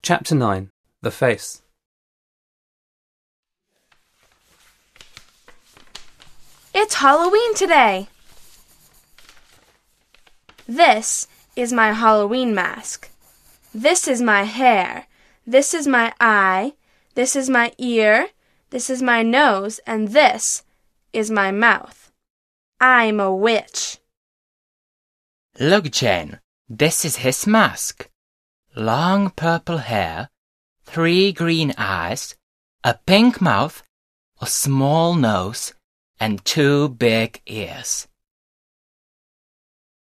Chapter 9. The Face. It's Halloween today! This is my Halloween mask. This is my hair. This is my eye. This is my ear. This is my nose. And this is my mouth. I'm a witch. Look, Jane, this is his mask. Long purple hair, 3 green eyes, a pink mouth, a small nose, and 2 big ears.